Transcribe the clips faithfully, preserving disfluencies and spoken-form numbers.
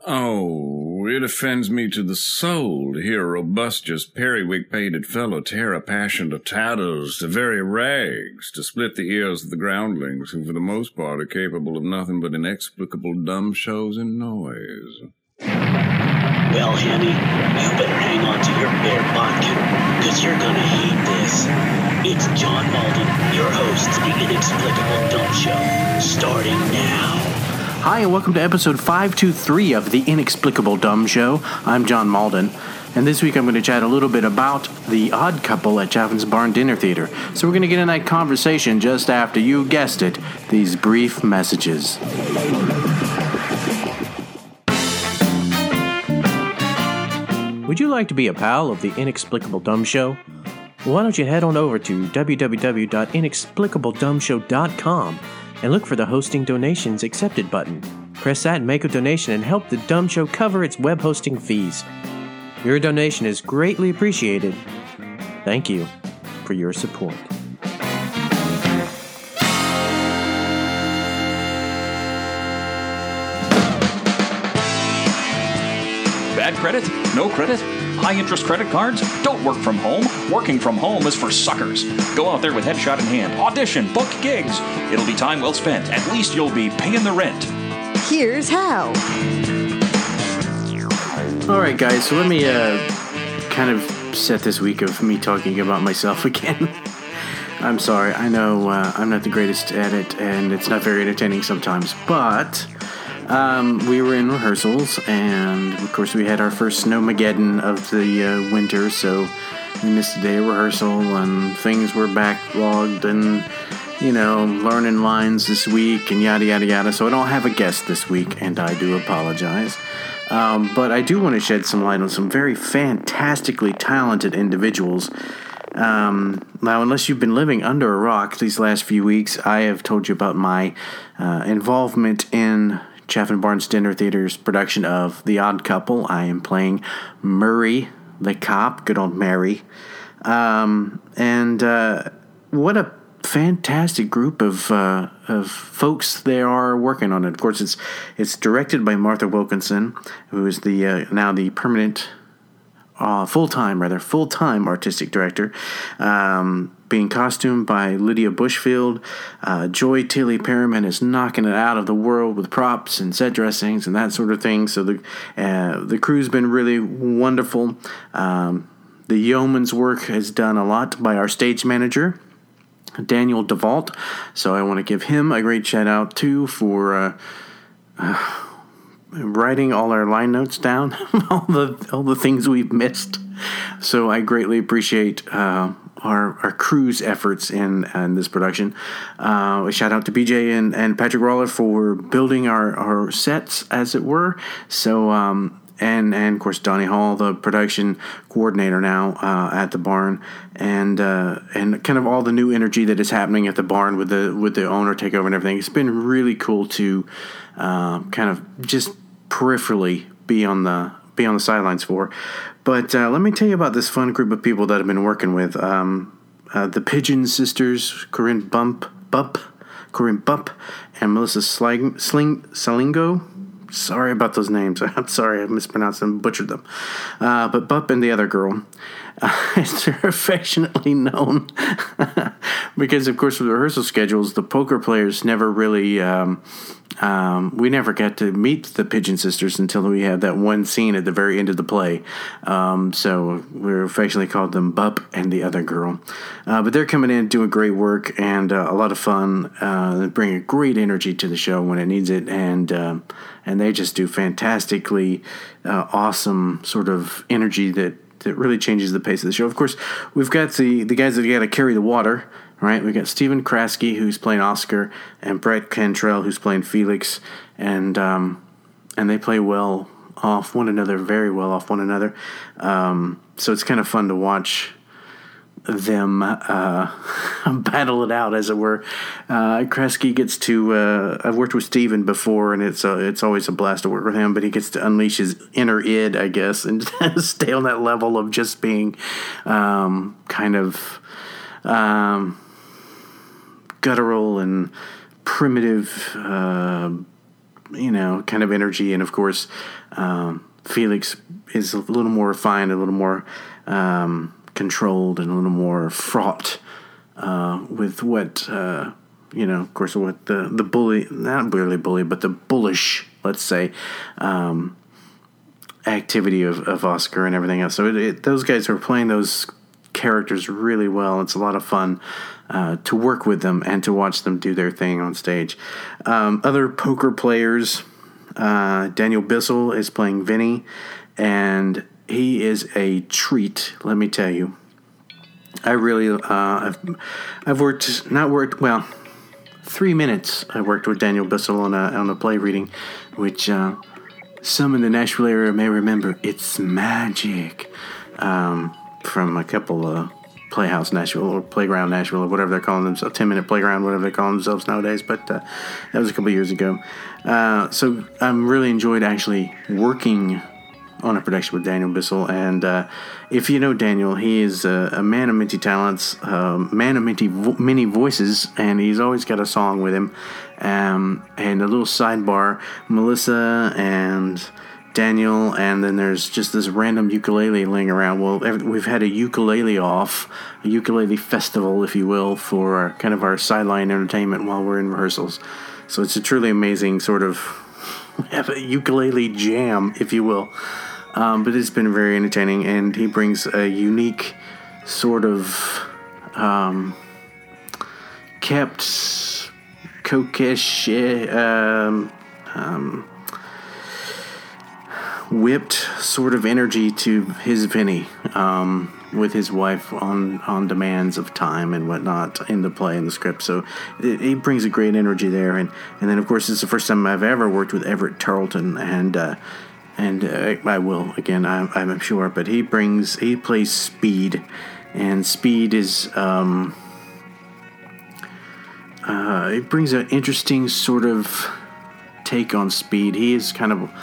Oh, it offends me to the soul to hear a robustious, periwig-pated fellow tear a passion to tatters, to very rags, to split the ears of the groundlings, who for the most part are capable of nothing but inexplicable dumb shows and noise. Well, Handy, you better hang on to your bear vodka, because you're gonna hate this. It's John Malden, your host of the Inexplicable Dumb Show, starting now. Hi, and welcome to episode five twenty-three of The Inexplicable Dumb Show. I'm John Malden, and this week I'm going to chat a little bit about The Odd Couple at Chaffin's Barn Dinner Theater. So we're going to get in that conversation just after, you guessed it, these brief messages. Would you like to be a pal of The Inexplicable Dumb Show? Well, why don't you head on over to w w w dot inexplicable dumb show dot com and look for the Hosting Donations Accepted button. Press that and make a donation and help the Dumb Show cover its web hosting fees. Your donation is greatly appreciated. Thank you for your support. Bad credit? No credit? High-interest credit cards? Don't work from home. Working from home is for suckers. Go out there with headshot in hand. Audition. Book gigs. It'll be time well spent. At least you'll be paying the rent. Here's how. All right, guys, so let me uh, kind of set this week of me talking about myself again. I'm sorry. I know uh, I'm not the greatest at it, and it's not very entertaining sometimes, but... Um, we were in rehearsals, and of course we had our first snowmageddon of the uh, winter, so we missed a day of rehearsal, and things were backlogged, and, you know, learning lines this week, and yada, yada, yada, so I don't have a guest this week, and I do apologize. Um, but I do want to shed some light on some very fantastically talented individuals. Um, now, unless you've been living under a rock these last few weeks, I have told you about my uh, involvement in Chaffin Barnes Dinner Theater's production of The Odd Couple. I am playing Murray the cop, good old Mary. Um, and uh, what a fantastic group of uh, of folks they are working on it. Of course, it's it's directed by Martha Wilkinson, who is the uh, now the permanent, uh, full-time, rather, full-time artistic director. Um, being costumed by Lydia Bushfield. Uh, Joy Tilly Perriman is knocking it out of the world with props and set dressings and that sort of thing. So the uh, the crew's been really wonderful. Um, the yeoman's work is done a lot by our stage manager, Daniel DeVault. So I want to give him a great shout out too for uh, uh, writing all our line notes down, all the all the things we've missed. So I greatly appreciate uh, our our crew's efforts in, in this production. Uh, a shout out to B J and, and Patrick Roller for building our, our sets, as it were. So um, and and of course Donnie Hall, the production coordinator now uh, at the barn, and uh, and kind of all the new energy that is happening at the barn with the with the owner takeover and everything. It's been really cool to uh, kind of just peripherally be on the be on the sidelines for. But uh, let me tell you about this fun group of people that I've been working with. Um, uh, the Pigeon Sisters, Corinne Bump, Bump, Corinne Bump, and Melissa Sling, Sling Salingo. Sorry about those names. I'm sorry, I mispronounced them, butchered them. Uh, but Bump and the other girl, uh, as they're affectionately known, because of course with the rehearsal schedules, the poker players never really. Um, Um, we never got to meet the Pigeon Sisters until we had that one scene at the very end of the play. Um, so we're affectionately called them Bup and the other girl. Uh, but they're coming in, doing great work and uh, a lot of fun. Uh, bring a great energy to the show when it needs it, and uh, and they just do fantastically uh, awesome sort of energy that, that really changes the pace of the show. Of course, we've got the the guys that got to carry the water. Right, we got Stephen Kraske, who's playing Oscar, and Brett Cantrell, who's playing Felix, and um, and they play well off one another, very well off one another. Um, so it's kind of fun to watch them uh, battle it out, as it were. Uh, Kraske gets to. Uh, I've worked with Stephen before, and it's uh, it's always a blast to work with him. But he gets to unleash his inner id, I guess, and stay on that level of just being um, kind of. Um, guttural and primitive uh, you know, kind of energy. And of course, um, Felix is a little more refined, a little more um, controlled, and a little more fraught uh, with what, uh, you know, of course, what the, the bully, not really bully, but the bullish, let's say, um, activity of, of Oscar and everything else. So it, it, those guys are playing those characters really well. It's a lot of fun uh, to work with them and to watch them do their thing on stage. Um, other poker players, uh, Daniel Bissell is playing Vinny, and he is a treat, let me tell you. I really, uh, I've, I've worked, not worked, well, three minutes I worked with Daniel Bissell on a, on a play reading, which uh, some in the Nashville area may remember. It's magic. Um, from a couple of Playhouse Nashville or Playground Nashville or whatever they're calling themselves, ten minute Playground, whatever they call themselves nowadays. But uh, that was a couple of years ago. Uh, so I really enjoyed actually working on a production with Daniel Bissell. And uh, if you know Daniel, he is a, a man of many talents, uh, man of many, vo- many voices, and he's always got a song with him. Um, and a little sidebar, Melissa and Daniel, and then there's just this random ukulele laying around. Well, we've had a ukulele off, a ukulele festival, if you will, for our, kind of our sideline entertainment while we're in rehearsals. So it's a truly amazing sort of, we have a ukulele jam, if you will. Um, but it's been very entertaining, and he brings a unique sort of um, kept, coquettish, um, um, whipped sort of energy to his Vinny, um, with his wife on, on demands of time and whatnot in the play and the script. So it, it brings a great energy there. And, and then, of course, it's the first time I've ever worked with Everett Tarleton, and uh, and uh, I will, again, I'm, I'm sure, but he brings, he plays Speed, and Speed is, um, uh, it brings an interesting sort of take on Speed. He is kind of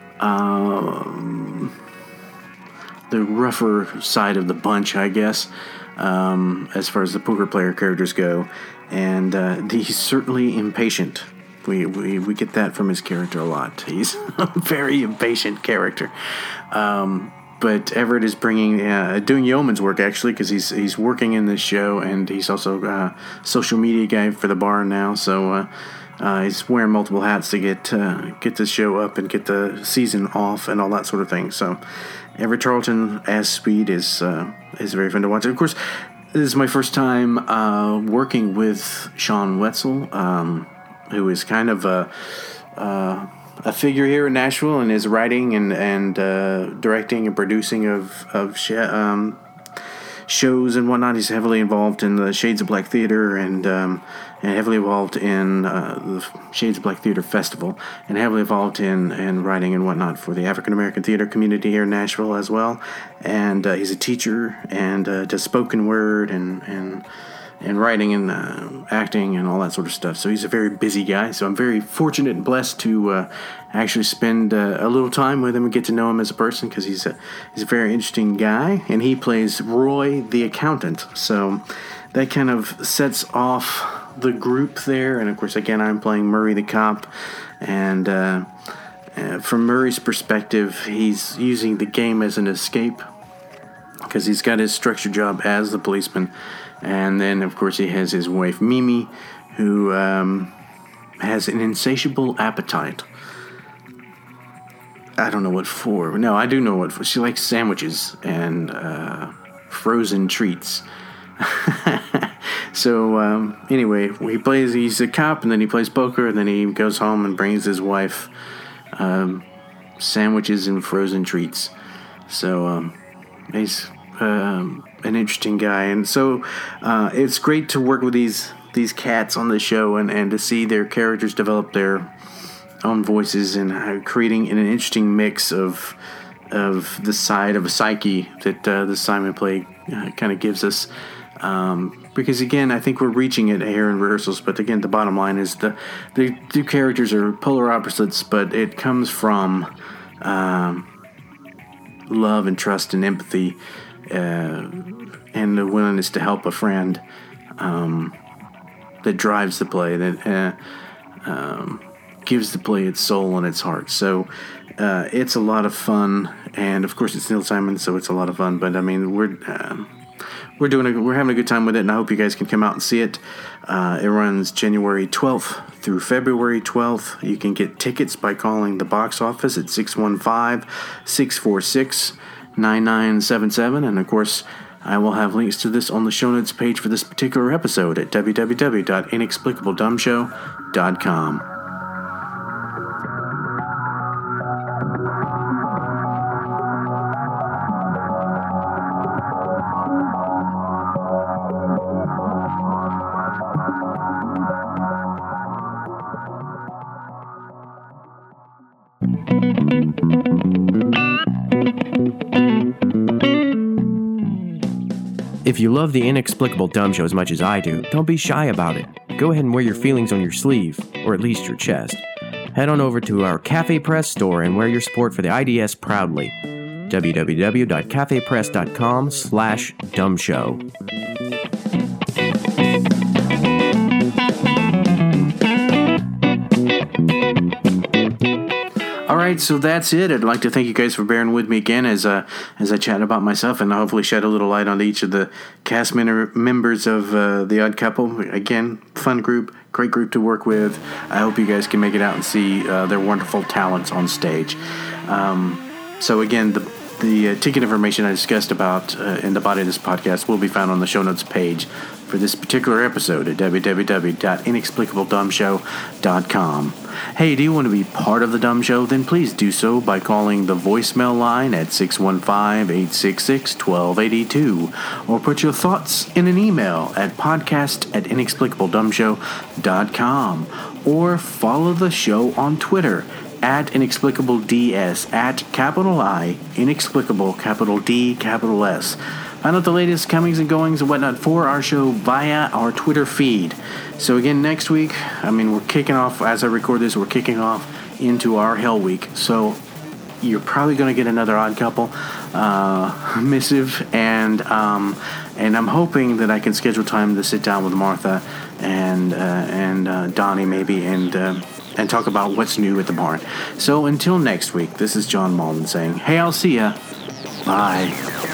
Um, the rougher side of the bunch, I guess, um, as far as the poker player characters go, and uh, he's certainly impatient. We, we we get that from his character a lot. He's a very impatient character. Um, but Everett is bringing uh, doing yeoman's work, actually, because he's he's working in this show, and he's also a social media guy for the bar now. So. Uh, Uh, he's wearing multiple hats to get uh, get this show up and get the season off and all that sort of thing. So, Everett Tarleton as Speed is uh, is very fun to watch. And of course, this is my first time uh, working with Sean Wetzel, um, who is kind of a uh, a figure here in Nashville in his writing and and uh, directing and producing of of sh- um, shows and whatnot. He's heavily involved in the Shades of Black Theater and. Um, and heavily involved in uh, the Shades of Black Theater Festival, and heavily involved in, in writing and whatnot for the African-American theater community here in Nashville as well. And uh, he's a teacher and uh, does spoken word and, and, and writing and uh, acting and all that sort of stuff. So he's a very busy guy. So I'm very fortunate and blessed to uh, actually spend uh, a little time with him and get to know him as a person, because he's a, he's a very interesting guy. And he plays Roy the accountant. So that kind of sets off the group there, and of course, again, I'm playing Murray the cop, and uh, uh, from Murray's perspective, he's using the game as an escape, because he's got his structured job as the policeman, and then, of course, he has his wife, Mimi, who um, has an insatiable appetite. I don't know what for. No, I do know what for. She likes sandwiches and uh, frozen treats. So, um, anyway, he plays, he's a cop, and then he plays poker, and then he goes home and brings his wife um, sandwiches and frozen treats. So, um, he's um, an interesting guy. And so, uh, it's great to work with these these cats on the show and, and to see their characters develop their own voices and uh, creating an interesting mix of of the side of a psyche that uh, the Simon play uh, kind of gives us. Um, because again, I think we're reaching it here in rehearsals, but again, the bottom line is the the two characters are polar opposites, but it comes from um, love and trust and empathy uh, and the willingness to help a friend um, that drives the play. That uh, um, gives the play its soul and its heart. So uh, it's a lot of fun, and of course it's Neil Simon, so it's a lot of fun. But I mean, we're uh, we're doing a, we're having a good time with it, and I hope you guys can come out and see it. Uh, it runs January twelfth through February twelfth. You can get tickets by calling the box office at six one five, six four six, nine nine seven seven, and of course, I will have links to this on the show notes page for this particular episode at w w w dot inexplicable dumb show dot com. If you love the Inexplicable Dumb Show as much as I do, don't be shy about it. Go ahead and wear your feelings on your sleeve, or at least your chest. Head on over to our Cafe Press store and wear your support for the I D S proudly. w w w dot cafe press dot com slash dumb show. All right, so that's it. I'd like to thank you guys for bearing with me again as uh, as I chat about myself and hopefully shed a little light on each of the cast men- members of uh, The Odd Couple. Again, fun group, great group to work with. I hope you guys can make it out and see uh, their wonderful talents on stage. Um, so again, the the uh, ticket information I discussed about uh, in the body of this podcast will be found on the show notes page for this particular episode at w w w dot inexplicable dumb show dot com. Hey, do you want to be part of the Dumb Show? Then please do so by calling the voicemail line at six one five, eight six six, one two eight two, or put your thoughts in an email at podcast at inexplicable dumb show dot com, or follow the show on Twitter at inexplicableds, at capital I, inexplicable, capital D, capital S. Find out the latest comings and goings and whatnot for our show via our Twitter feed. So again, next week, I mean, we're kicking off, as I record this, we're kicking off into our Hell Week. So you're probably going to get another Odd Couple uh, missive, and um, and I'm hoping that I can schedule time to sit down with Martha and uh, and uh, Donnie maybe, and uh, and talk about what's new at the barn. So until next week, this is John Malden saying, hey, I'll see ya. Bye.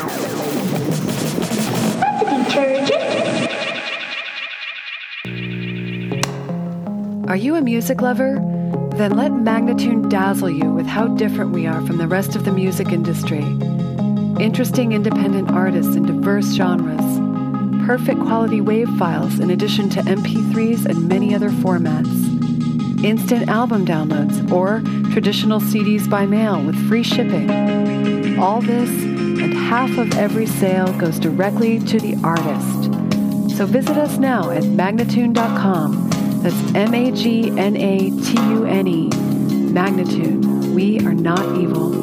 Are you a music lover? Then let Magnatune dazzle you with how different we are from the rest of the music industry. Interesting independent artists in diverse genres. Perfect quality WAV files in addition to M P threes and many other formats. Instant album downloads or traditional C Ds by mail with free shipping. All this and half of every sale goes directly to the artist. So visit us now at magnatune dot com. That's M A G N A T U N E. Magnatune. We are not evil.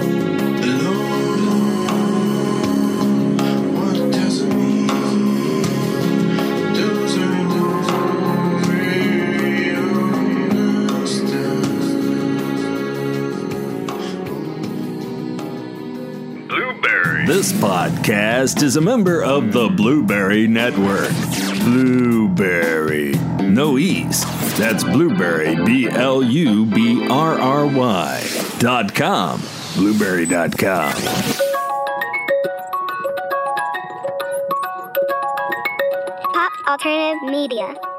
This podcast is a member of the Blueberry Network. Blueberry. No E's. That's Blueberry, B L U B R R Y dot com. Blueberry dot com. Pop Alternative Media.